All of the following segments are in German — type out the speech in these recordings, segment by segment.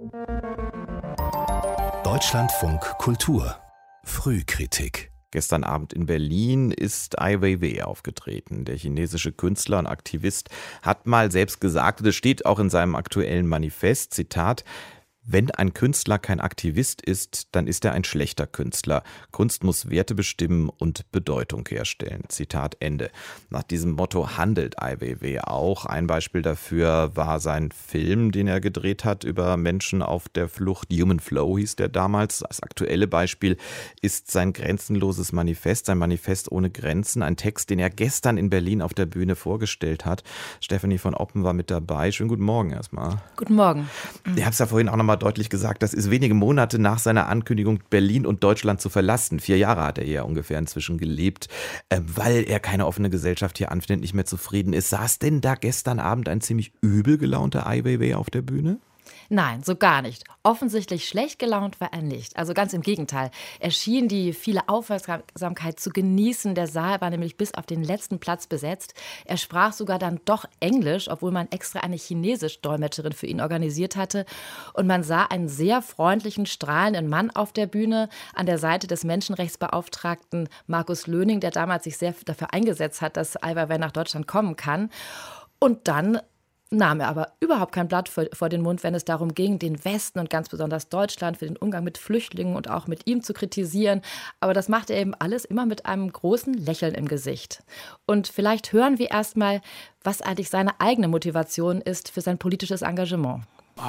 Deutschlandfunk Kultur Frühkritik. Gestern Abend in Berlin ist Ai Weiwei aufgetreten. Der chinesische Künstler und Aktivist hat mal selbst gesagt, und es steht auch in seinem aktuellen Manifest, Zitat: Wenn ein Künstler kein Aktivist ist, dann ist er ein schlechter Künstler. Kunst muss Werte bestimmen und Bedeutung herstellen. Zitat Ende. Nach diesem Motto handelt Ai Weiwei auch. Ein Beispiel dafür war sein Film, den er gedreht hat über Menschen auf der Flucht. Human Flow hieß der damals. Das aktuelle Beispiel ist sein grenzenloses Manifest, sein Manifest ohne Grenzen. Ein Text, den er gestern in Berlin auf der Bühne vorgestellt hat. Stefanie von Oppen war mit dabei. Schönen guten Morgen erstmal. Guten Morgen. Ich habe es ja vorhin auch nochmal deutlich gesagt, das ist wenige Monate nach seiner Ankündigung, Berlin und Deutschland zu verlassen. 4 Jahre hat er ja ungefähr inzwischen gelebt, weil er keine offene Gesellschaft hier anfindet, nicht mehr zufrieden ist. Saß denn da gestern Abend ein ziemlich übel gelaunter Ai Weiwei auf der Bühne? Nein, so gar nicht. Offensichtlich schlecht gelaunt war er nicht. Also ganz im Gegenteil. Er schien die viele Aufmerksamkeit zu genießen. Der Saal war nämlich bis auf den letzten Platz besetzt. Er sprach sogar dann doch Englisch, obwohl man extra eine Chinesisch-Dolmetscherin für ihn organisiert hatte. Und man sah einen sehr freundlichen, strahlenden Mann auf der Bühne an der Seite des Menschenrechtsbeauftragten Markus Löning, der damals sich sehr dafür eingesetzt hat, dass Ai Weiwei nach Deutschland kommen kann. Und dann nahm er aber überhaupt kein Blatt vor den Mund, wenn es darum ging, den Westen und ganz besonders Deutschland für den Umgang mit Flüchtlingen und auch mit ihm zu kritisieren. Aber das macht er eben alles immer mit einem großen Lächeln im Gesicht. Und vielleicht hören wir erst mal, was eigentlich seine eigene Motivation ist für sein politisches Engagement.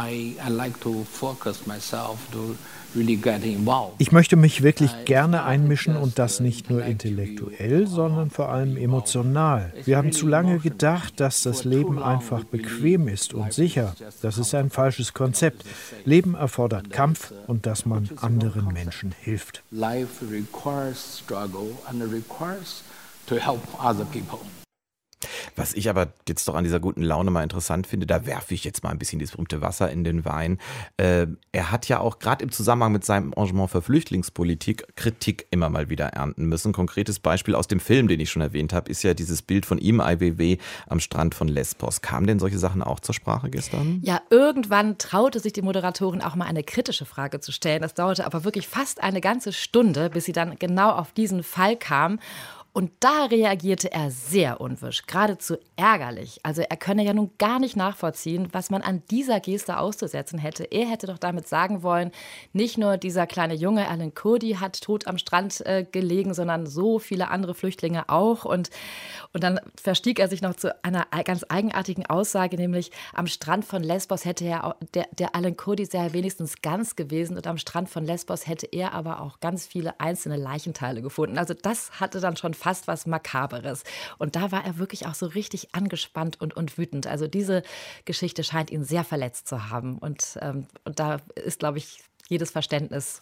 Ich möchte mich wirklich gerne einmischen und das nicht nur intellektuell, sondern vor allem emotional. Wir haben zu lange gedacht, dass das Leben einfach bequem ist und sicher. Das ist ein falsches Konzept. Leben erfordert Kampf und dass man anderen Menschen hilft. Life requires struggle and requires to help other people. Was ich aber jetzt doch an dieser guten Laune mal interessant finde, da werfe ich jetzt mal ein bisschen das berühmte Wasser in den Wein. Er hat ja auch gerade im Zusammenhang mit seinem Engagement für Flüchtlingspolitik Kritik immer mal wieder ernten müssen. Konkretes Beispiel aus dem Film, den ich schon erwähnt habe, ist ja dieses Bild von ihm, Ai Weiwei, am Strand von Lesbos. Kamen denn solche Sachen auch zur Sprache gestern? Ja, irgendwann traute sich die Moderatorin auch mal eine kritische Frage zu stellen. Das dauerte aber wirklich fast eine ganze Stunde, bis sie dann genau auf diesen Fall kam. Und da reagierte er sehr unwirsch, geradezu ärgerlich. Also er könne ja nun gar nicht nachvollziehen, was man an dieser Geste auszusetzen hätte. Er hätte doch damit sagen wollen, nicht nur dieser kleine Junge Alan Kurdi hat tot am Strand gelegen, sondern so viele andere Flüchtlinge auch. Und dann verstieg er sich noch zu einer ganz eigenartigen Aussage, nämlich am Strand von Lesbos hätte er, der Alan Kurdi sei wenigstens ganz gewesen und am Strand von Lesbos hätte er aber auch ganz viele einzelne Leichenteile gefunden. Also das hatte dann schon fast was Makaberes. Und da war er wirklich auch so richtig angespannt und wütend. Also diese Geschichte scheint ihn sehr verletzt zu haben. Und da ist, glaube ich, jedes Verständnis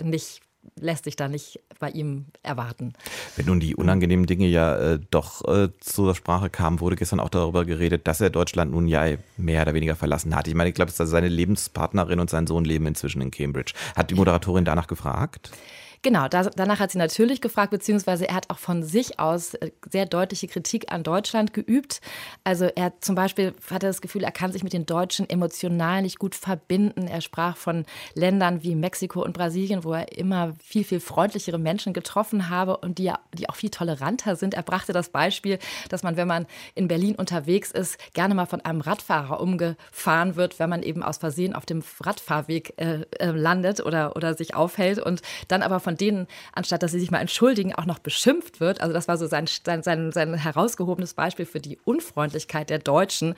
lässt sich da nicht bei ihm erwarten. Wenn nun die unangenehmen Dinge ja doch zur Sprache kamen, wurde gestern auch darüber geredet, dass er Deutschland nun ja mehr oder weniger verlassen hat. Ich meine, ich glaube, seine Lebenspartnerin und sein Sohn leben inzwischen in Cambridge. Hat die Moderatorin danach gefragt? Genau, danach hat sie natürlich gefragt, beziehungsweise er hat auch von sich aus sehr deutliche Kritik an Deutschland geübt. Also er zum Beispiel hatte das Gefühl, er kann sich mit den Deutschen emotional nicht gut verbinden. Er sprach von Ländern wie Mexiko und Brasilien, wo er immer viel, viel freundlichere Menschen getroffen habe und die auch viel toleranter sind. Er brachte das Beispiel, dass man, wenn man in Berlin unterwegs ist, gerne mal von einem Radfahrer umgefahren wird, wenn man eben aus Versehen auf dem Radfahrweg landet oder sich aufhält und dann aber von denen, anstatt dass sie sich mal entschuldigen, auch noch beschimpft wird. Also das war so sein herausgehobenes Beispiel für die Unfreundlichkeit der Deutschen.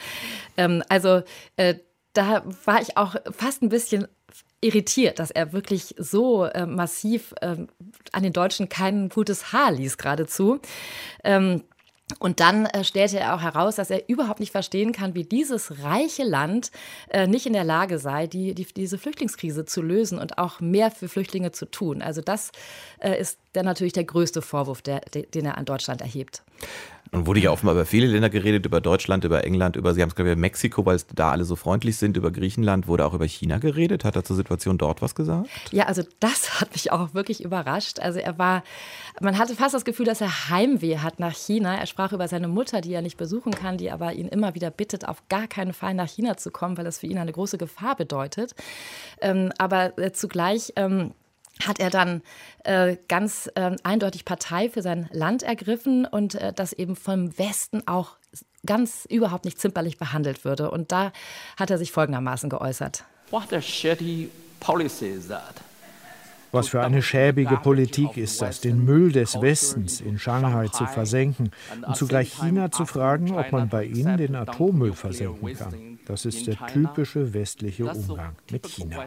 Da war ich auch fast ein bisschen irritiert, dass er wirklich so massiv an den Deutschen kein gutes Haar ließ geradezu. Und dann stellte er auch heraus, dass er überhaupt nicht verstehen kann, wie dieses reiche Land nicht in der Lage sei, diese Flüchtlingskrise zu lösen und auch mehr für Flüchtlinge zu tun. Also das ist natürlich der größte Vorwurf, den er an Deutschland erhebt. Und wurde ja offenbar über viele Länder geredet, über Deutschland, über England, Sie haben es glaube ich über Mexiko, weil es da alle so freundlich sind, über Griechenland, wurde auch über China geredet. Hat er zur Situation dort was gesagt? Ja, also das hat mich auch wirklich überrascht. Also man hatte fast das Gefühl, dass er Heimweh hat nach China. Er sprach über seine Mutter, die er nicht besuchen kann, die aber ihn immer wieder bittet, auf gar keinen Fall nach China zu kommen, weil das für ihn eine große Gefahr bedeutet. Aber zugleich hat er dann ganz eindeutig Partei für sein Land ergriffen und das eben vom Westen auch ganz überhaupt nicht zimperlich behandelt würde. Und da hat er sich folgendermaßen geäußert. What a shitty policy is that? Was für eine schäbige Politik ist das, den Müll des Westens in Shanghai zu versenken und zugleich China zu fragen, ob man bei ihnen den Atommüll versenken kann. Das ist der typische westliche Umgang mit China.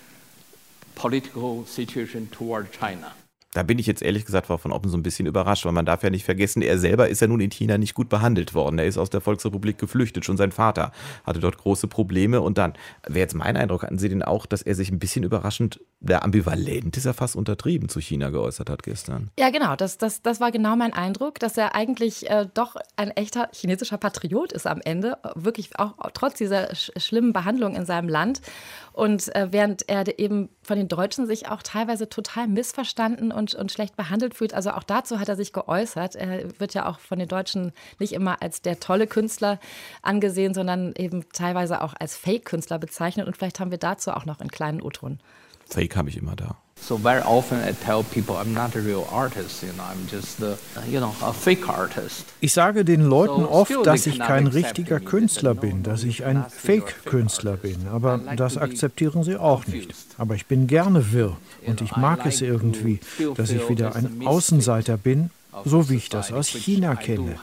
Political situation toward China. Da bin ich jetzt ehrlich gesagt Frau von Oppen so ein bisschen überrascht, weil man darf ja nicht vergessen, er selber ist ja nun in China nicht gut behandelt worden. Er ist aus der Volksrepublik geflüchtet, schon sein Vater hatte dort große Probleme. Und dann wäre jetzt mein Eindruck, hatten Sie den auch, dass er sich ein bisschen überraschend, der ambivalent ist ja fast untertrieben, zu China geäußert hat gestern. Ja, genau, das war genau mein Eindruck, dass er eigentlich doch ein echter chinesischer Patriot ist am Ende, wirklich auch trotz dieser schlimmen Behandlung in seinem Land. Und während er eben von den Deutschen sich auch teilweise total missverstanden und schlecht behandelt fühlt, also auch dazu hat er sich geäußert. Er wird ja auch von den Deutschen nicht immer als der tolle Künstler angesehen, sondern eben teilweise auch als Fake-Künstler bezeichnet. Und vielleicht haben wir dazu auch noch einen kleinen O-Ton. Fake habe ich immer da. So very often I tell people I'm not a real artist, I'm just a fake artist. Ich sage den Leuten oft, dass ich kein richtiger Künstler bin, dass ich ein Fake-Künstler bin, aber das akzeptieren sie auch nicht. Aber ich bin gerne wirr und ich mag es irgendwie, dass ich wieder ein Außenseiter bin, so wie ich das aus China kenne.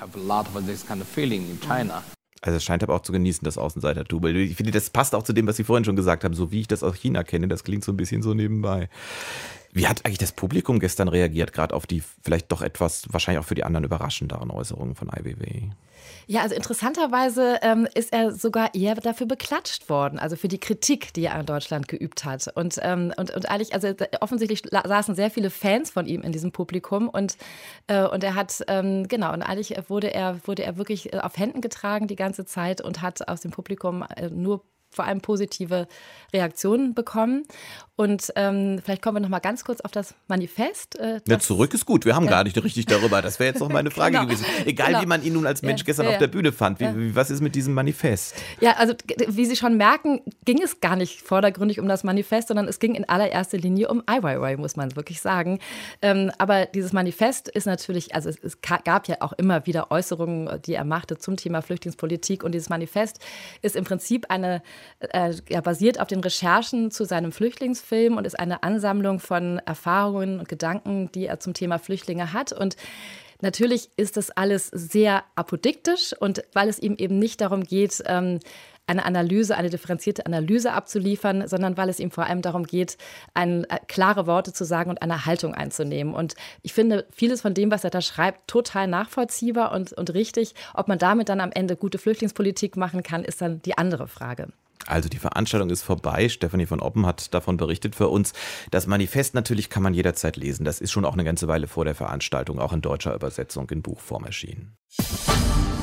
Also es scheint aber auch zu genießen, das Außenseitertum. Ich finde, das passt auch zu dem, was Sie vorhin schon gesagt haben, so wie ich das aus China kenne. Das klingt so ein bisschen so nebenbei. Wie hat eigentlich das Publikum gestern reagiert, gerade auf die vielleicht doch etwas, wahrscheinlich auch für die anderen überraschenderen Äußerungen von Ai Weiwei? Ja, also interessanterweise ist er sogar eher dafür beklatscht worden, also für die Kritik, die er an Deutschland geübt hat. Und eigentlich, also offensichtlich saßen sehr viele Fans von ihm in diesem Publikum und er hat, genau, und eigentlich wurde er wirklich auf Händen getragen die ganze Zeit und hat aus dem Publikum nur vor allem positive Reaktionen bekommen. Und vielleicht kommen wir noch mal ganz kurz auf das Manifest. Ja, zurück ist gut. Wir haben gar nicht richtig darüber. Das wäre jetzt noch meine Frage gewesen. Egal, wie man ihn nun als Mensch gestern auf der Bühne fand. Was ist mit diesem Manifest? Ja, also wie Sie schon merken, ging es gar nicht vordergründig um das Manifest, sondern es ging in allererster Linie um Ai Weiwei, muss man wirklich sagen. Aber dieses Manifest ist natürlich, also es gab ja auch immer wieder Äußerungen, die er machte zum Thema Flüchtlingspolitik. Und dieses Manifest ist im Prinzip basiert auf den Recherchen zu seinem Flüchtlingsfilm und ist eine Ansammlung von Erfahrungen und Gedanken, die er zum Thema Flüchtlinge hat. Und natürlich ist das alles sehr apodiktisch und weil es ihm eben nicht darum geht, eine differenzierte Analyse abzuliefern, sondern weil es ihm vor allem darum geht, klare Worte zu sagen und eine Haltung einzunehmen. Und ich finde vieles von dem, was er da schreibt, total nachvollziehbar und richtig. Ob man damit dann am Ende gute Flüchtlingspolitik machen kann, ist dann die andere Frage. Also die Veranstaltung ist vorbei. Stefanie von Oppen hat davon berichtet für uns. Das Manifest natürlich kann man jederzeit lesen. Das ist schon auch eine ganze Weile vor der Veranstaltung, auch in deutscher Übersetzung in Buchform erschienen.